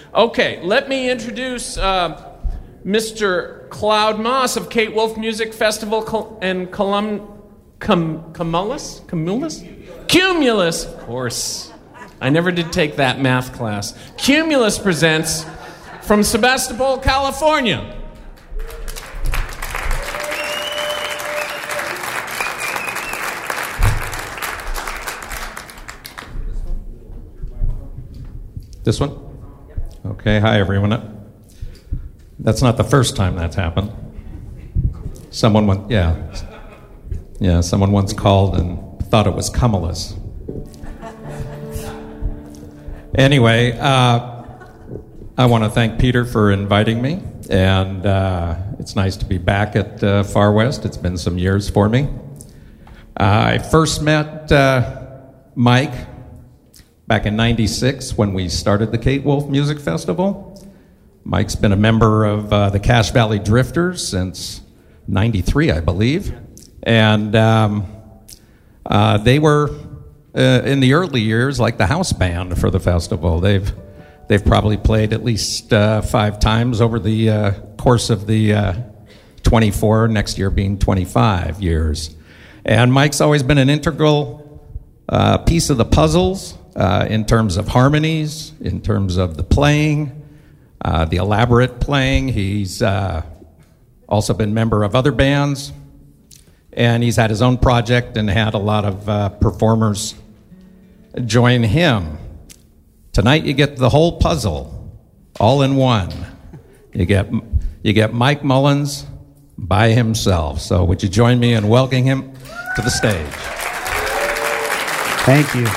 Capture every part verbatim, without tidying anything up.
Okay, let me introduce uh, Mister Cloud Moss of Kate Wolf Music Festival Col- and Colum- Cum- Cumulus? Cumulus? Cumulus, of course. I never did take that math class. Cumulus presents from Sebastopol, California. This one? Okay, hi everyone. That's not the first time that's happened. Someone went, yeah. Yeah, someone once called and thought it was Cumulus. Anyway, uh, I want to thank Peter for inviting me, and uh, it's nice to be back at uh, Far West. It's been some years for me. Uh, I first met uh, Mike back in ninety-six when we started the Kate Wolf Music Festival. Mike's been a member of uh, the Cache Valley Drifters since ninety-three, I believe. And um, uh, they were, uh, in the early years, like the house band for the festival. They've they've probably played at least uh, five times over the uh, course of the uh, twenty-four, next year being twenty-five years. And Mike's always been an integral uh, piece of the puzzles, Uh, in terms of harmonies, in terms of the playing, uh, the elaborate playing. He's uh, also been a member of other bands, and he's had his own project and had a lot of uh, performers join him. Tonight you get the whole puzzle, all in one. You get, you get Mike Mullins by himself. So would you join me in welcoming him to the stage? Thank you.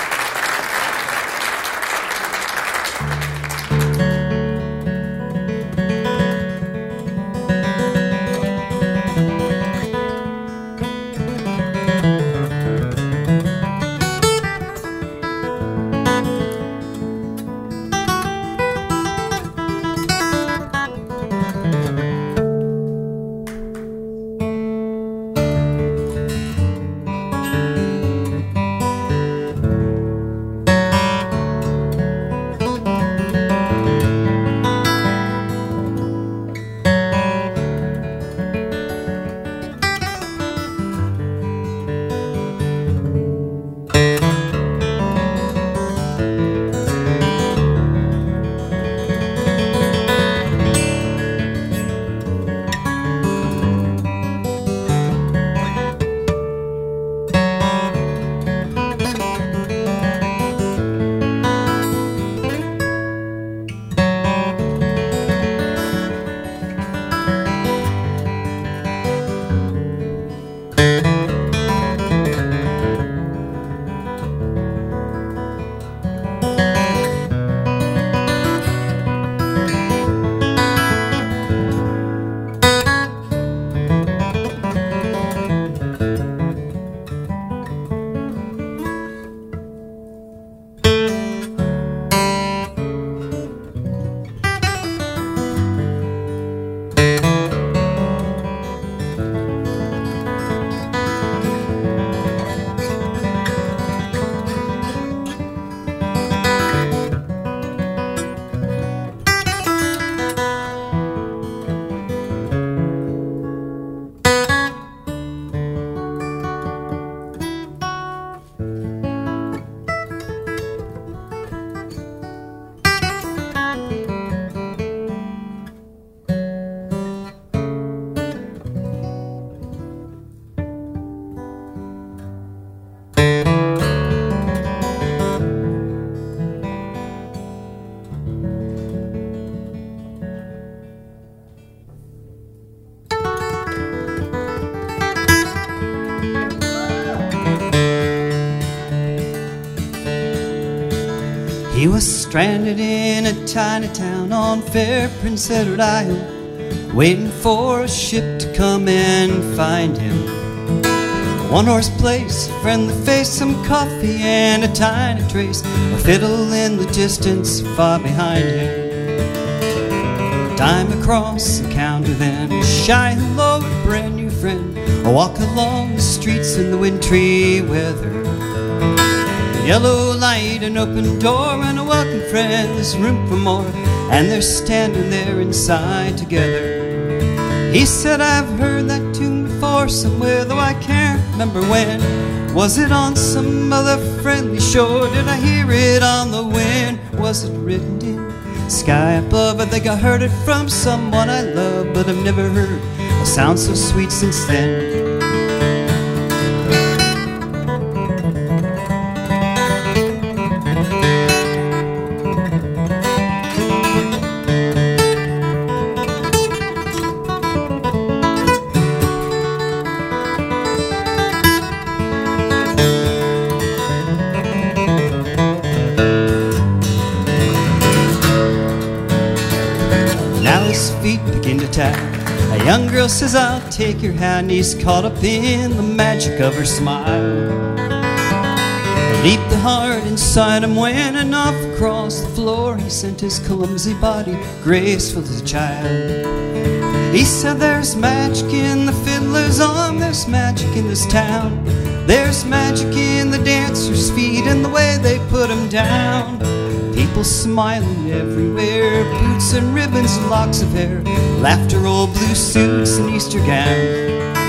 He was stranded in a tiny town on fair Prince Edward Island, waiting for a ship to come and find him. A one-horse place, a friendly face, some coffee, and a tiny trace, a fiddle in the distance far behind him. Dime across the counter then, a shy hello, a brand new friend, a walk along the streets in the wintry weather. A yellow light, an open door, and a welcome friend. There's room for more, and they're standing there inside together. He said, I've heard that tune before somewhere, though I can't remember when. Was it on some other friendly shore? Did I hear it on the wind? Was it written in the sky above? I think I heard it from someone I love, but I've never heard a sound so sweet since then. A young girl says, I'll take your hand. He's caught up in the magic of her smile. Leap the heart inside him when, and off across the floor he sent his clumsy body, graceful as a child. He said, there's magic in the fiddler's arm, there's magic in this town. There's magic in the dancers' feet and the way they put them down. People smiling everywhere, boots and ribbons and locks of hair, laughter, old blue suits and Easter gowns.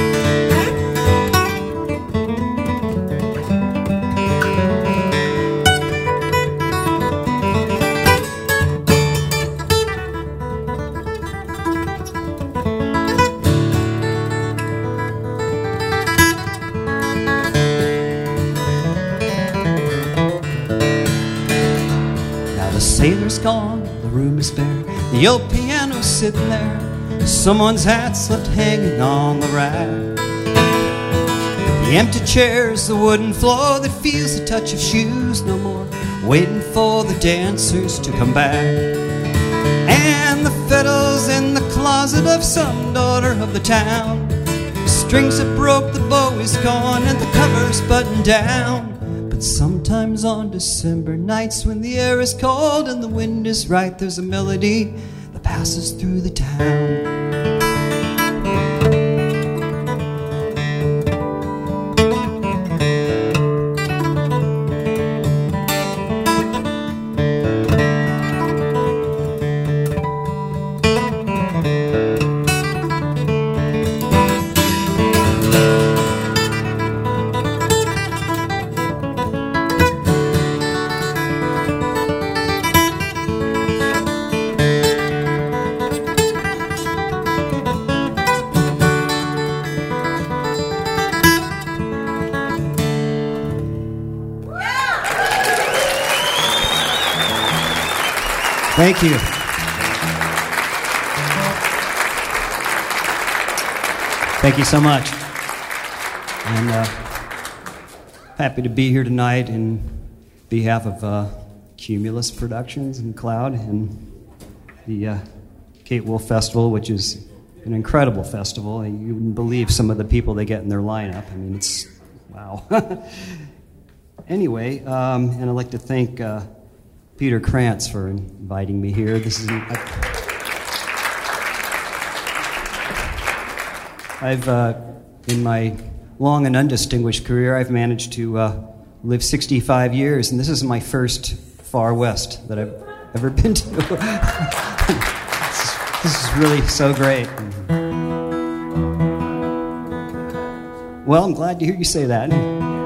Sailor's gone, the room is bare, the old piano's sitting there, someone's hat's left hanging on the rack. The empty chairs, the wooden floor that feels the touch of shoes no more, waiting for the dancers to come back. And the fiddle's in the closet of some daughter of the town. The strings that broke, the bow is gone, and the cover's buttoned down. But sometimes on December nights when the air is cold and the wind is right, there's a melody that passes through the town. Thank you. Thank you so much. And uh, happy to be here tonight in behalf of uh, Cumulus Productions and Cloud and the uh, Kate Wolf Festival, which is an incredible festival. And you wouldn't believe some of the people they get in their lineup. I mean, it's wow. Anyway, um, and I'd like to thank uh, Peter Krantz for inviting me here. This is. I, I've, uh, in my long and undistinguished career, I've managed to uh, live sixty-five years, and this is my first Far West that I've ever been to. this, is, this is really so great. Well, I'm glad to hear you say that.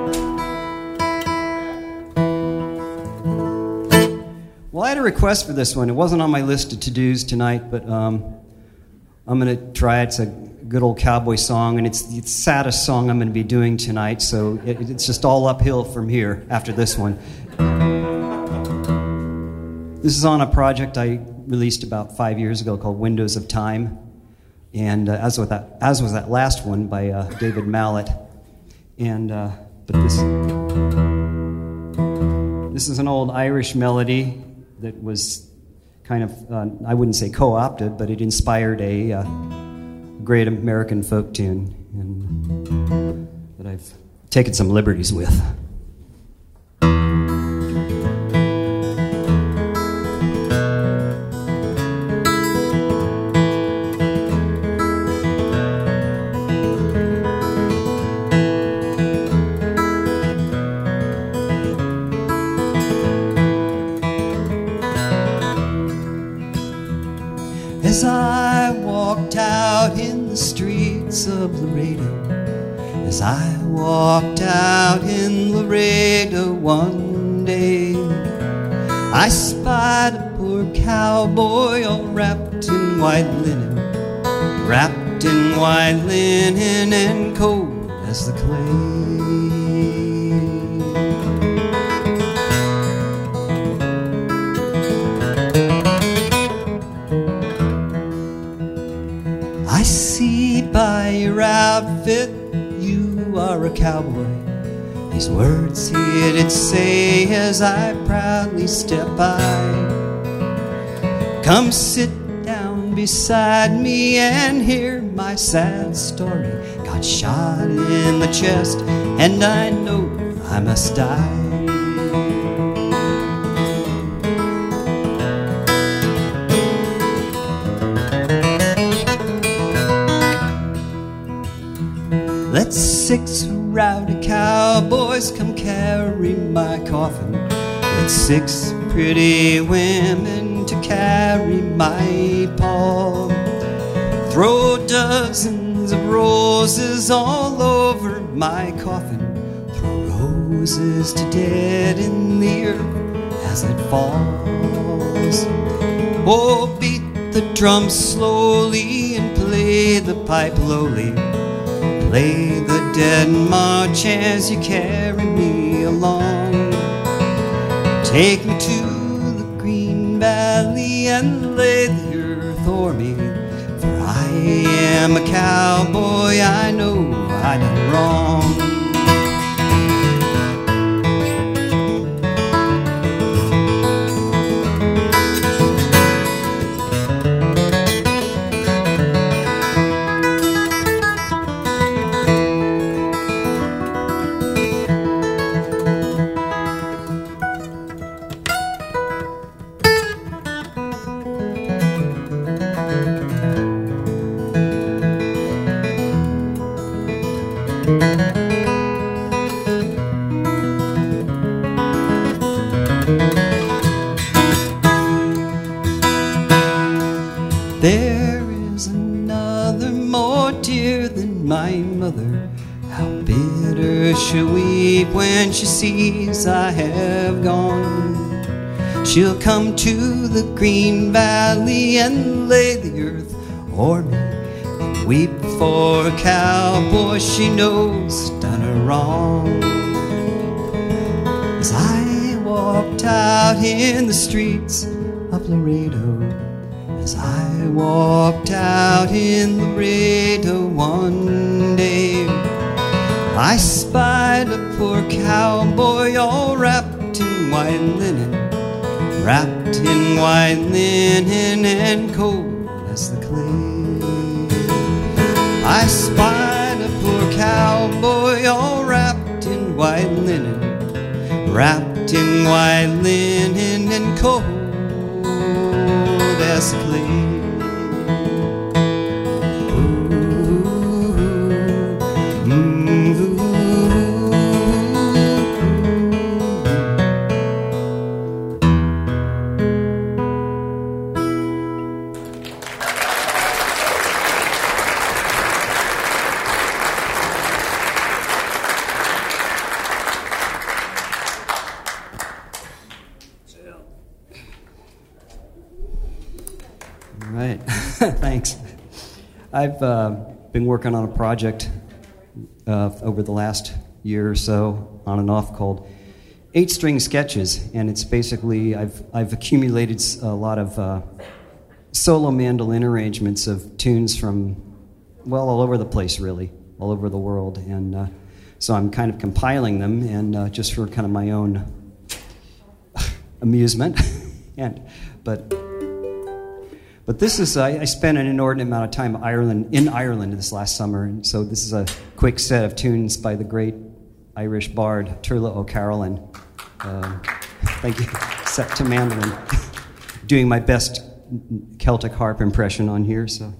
Well, I had a request for this one. It wasn't on my list of to-dos tonight, but um, I'm going to try it. It's a good old cowboy song, and it's the saddest song I'm going to be doing tonight, so it, it's just all uphill from here after this one. This is on a project I released about five years ago called Windows of Time, and uh, as, with that, as was that last one by uh, David Mallet. And uh, but this this is an old Irish melody that was kind of, uh, I wouldn't say co-opted, but it inspired a uh, great American folk tune and, that I've taken some liberties with. As I walked out in the streets of Laredo, as I walked out in Laredo one day, I spied a poor cowboy all wrapped in white linen, wrapped in white linen and cold as the clay. I see by your outfit you are a cowboy. These words he did say as I proudly step by. Come sit down beside me and hear my sad story. Got shot in the chest and I know I must die. Let six rowdy cowboys come carry my coffin. Let six pretty women to carry my pall. Throw dozens of roses all over my coffin. Throw roses to dead in the earth as it falls. Oh, beat the drum slowly and play the pipe lowly. Play the dead march as you carry me along. Take me to the green valley and lay the earth o'er me. For I am a cowboy, I know I done wrong. There is another more dear than my mother. How bitter she'll weep when she sees I have gone. She'll come to the green valley and lay the earth o'er me, and weep for a cowboy she knows done her wrong. As I walked out in the streets of Laredo, as I walked out in Laredo one day, I spied a poor cowboy all wrapped in white linen, wrapped in white linen and cold as the clay. I spied a poor cowboy all wrapped in white linen, wrapped in white linen and cold as the clay. Right. Thanks. I've uh, been working on a project uh, over the last year or so, on and off, called Eight String Sketches, and it's basically I've I've accumulated a lot of uh, solo mandolin arrangements of tunes from, well, all over the place, really, all over the world, and uh, so I'm kind of compiling them, and uh, just for kind of my own amusement, and but. But this is, I, I spent an inordinate amount of time Ireland, in Ireland this last summer, and so this is a quick set of tunes by the great Irish bard, Turla O'Carolan. Uh, thank you. Set to mandolin. Doing my best Celtic harp impression on here, so...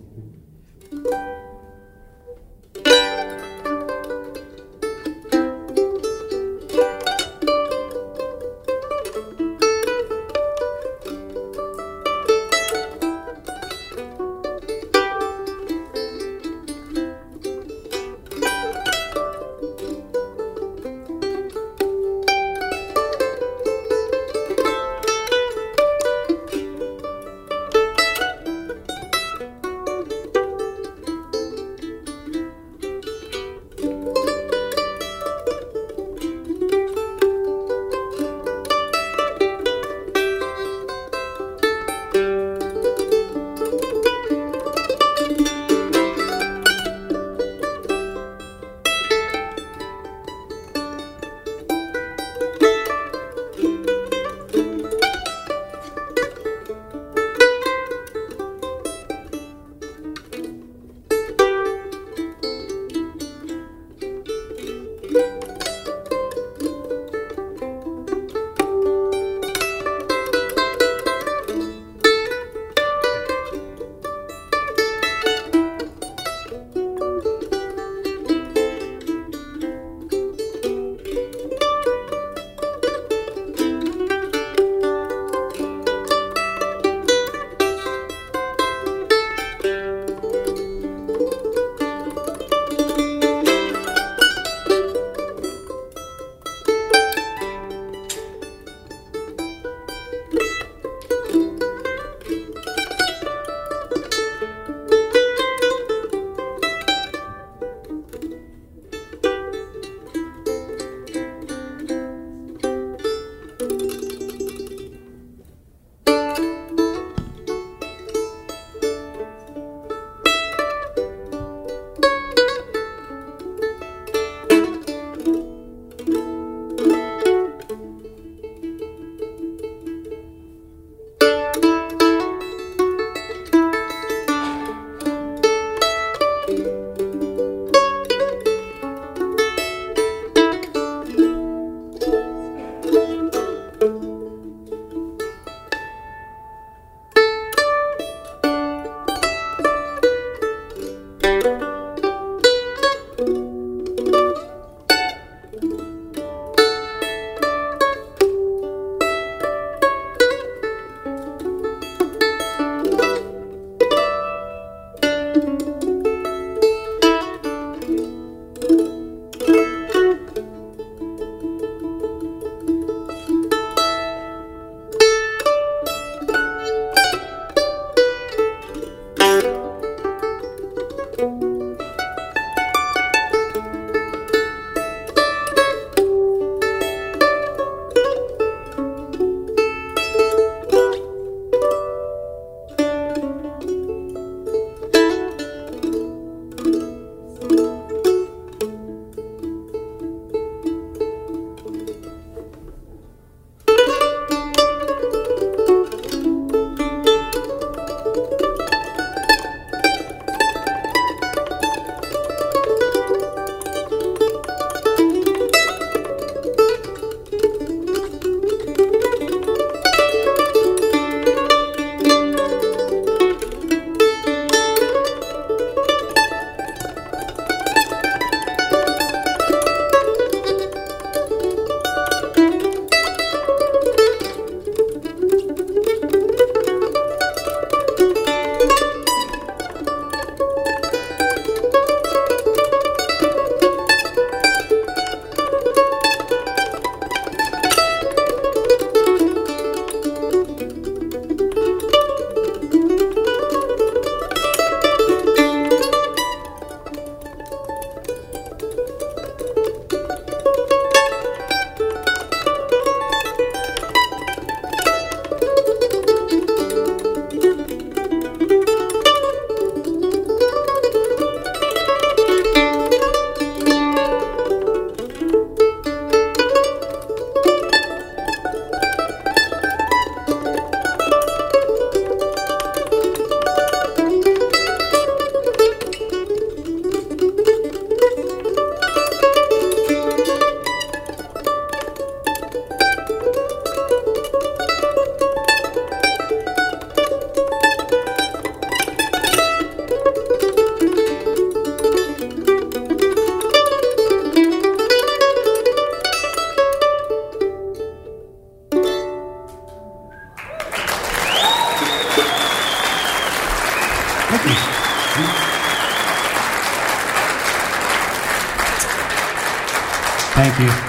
Thank you.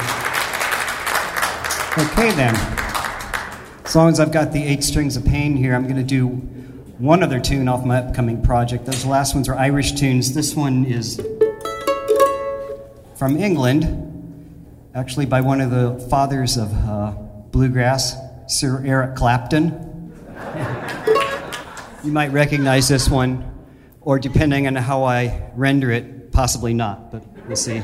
Okay then. As long as I've got the eight strings of pain here, I'm going to do one other tune off my upcoming project. Those last ones are Irish tunes. This one is from England, actually by one of the fathers of uh, bluegrass, Sir Eric Clapton. You might recognize this one, or depending on how I render it, possibly not, but we'll see.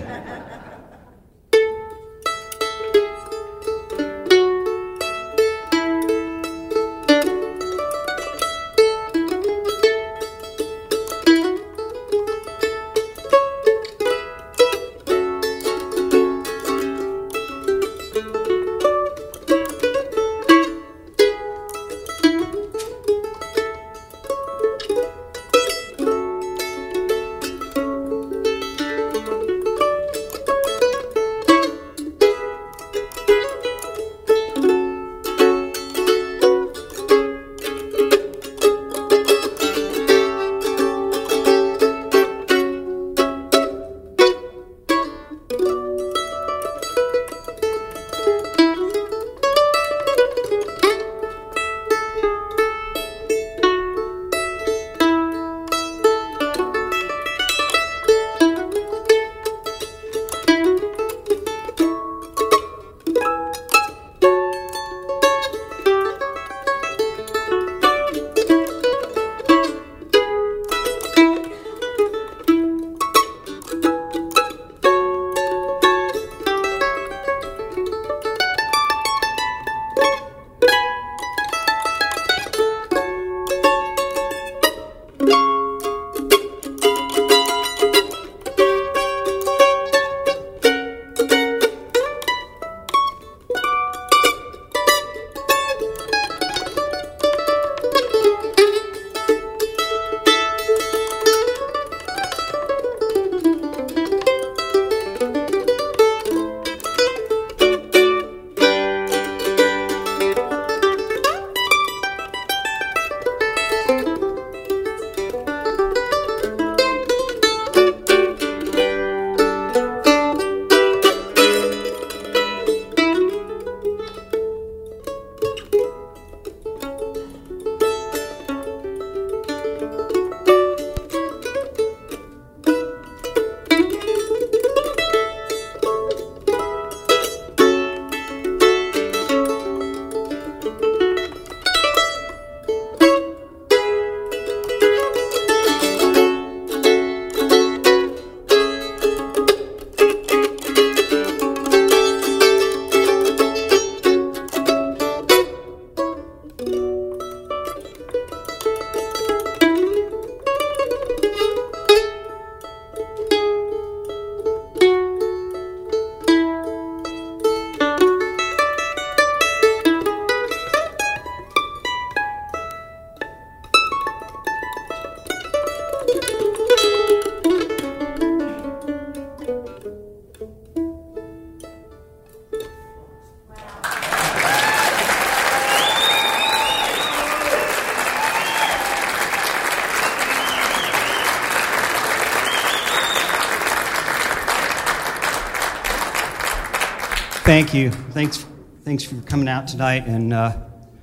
Thank you. Thanks, thanks for coming out tonight. And uh,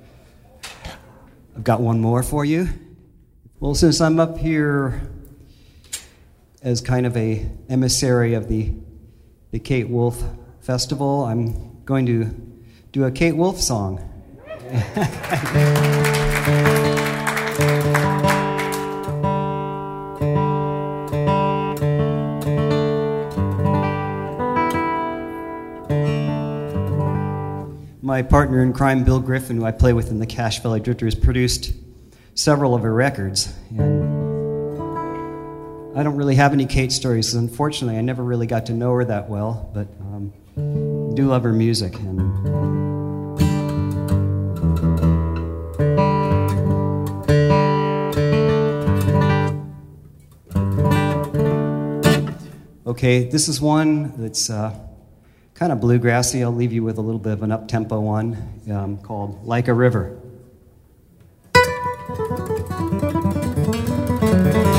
I've got one more for you. Well, since I'm up here as kind of a emissary of the the Kate Wolf Festival, I'm going to do a Kate Wolf song. My partner in crime, Bill Griffin, who I play with in the Cache Valley Drifters, produced several of her records. And I don't really have any Kate stories, because unfortunately I never really got to know her that well, but um, I do love her music. And okay, this is one that's uh, kind of bluegrassy. I'll leave you with a little bit of an up-tempo one um, called Like a River.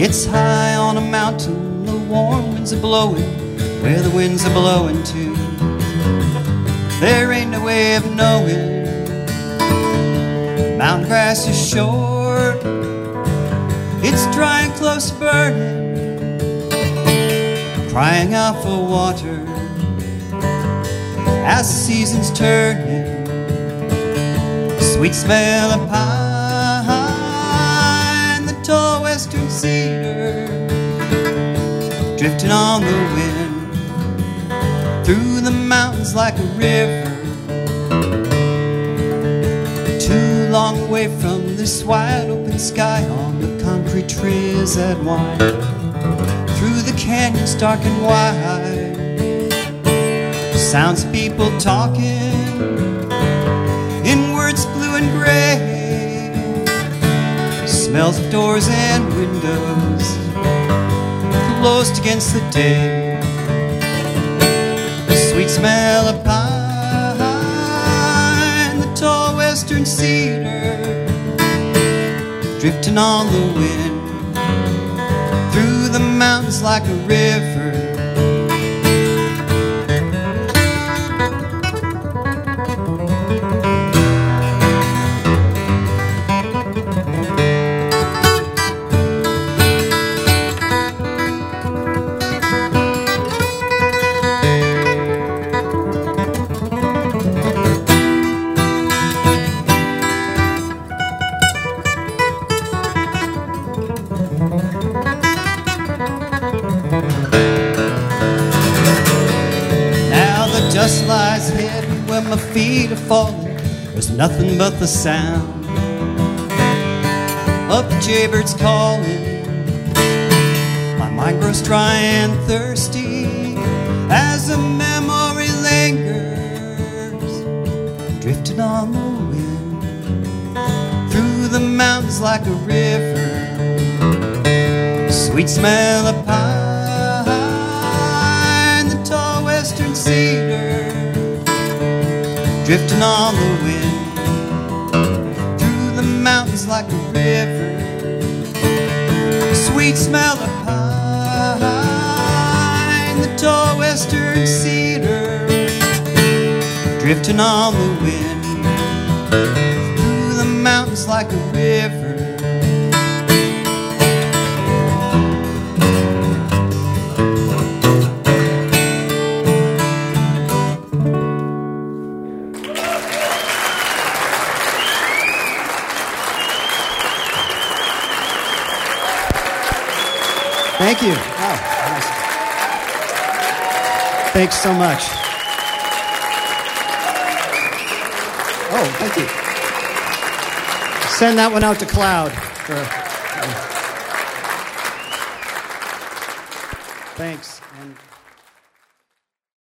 It's high on a mountain, the warm winds are blowing where the winds are blowing to. There ain't no way of knowing. Mountain grass is short, it's dry and close to burning, crying out for water as the season's turning. Sweet smell of pine, the tall western cedar, drifting on the wind through the mountains like a river. Too long away from this wide open sky on the concrete trails that wind through the canyons dark and wide. Sounds of people talking in words blue and gray. Smells of doors and windows closed against the day. The sweet smell of pine, the tall western cedar, drifting on the wind through the mountains like a river. Dust lies heavy where my feet are falling. There's nothing but the sound of the jaybirds calling. My mind grows dry and thirsty as the memory lingers, drifting on the wind through the mountains like a river. Sweet smell of pine, the tall western cedar, drifting on the wind through the mountains like a river. Sweet smell of pine, the tall western cedar, drifting on the wind through the mountains like a river. Thank you. Wow. Nice. Thanks so much. Oh, thank you. Send that one out to Cloud. For, uh, thanks.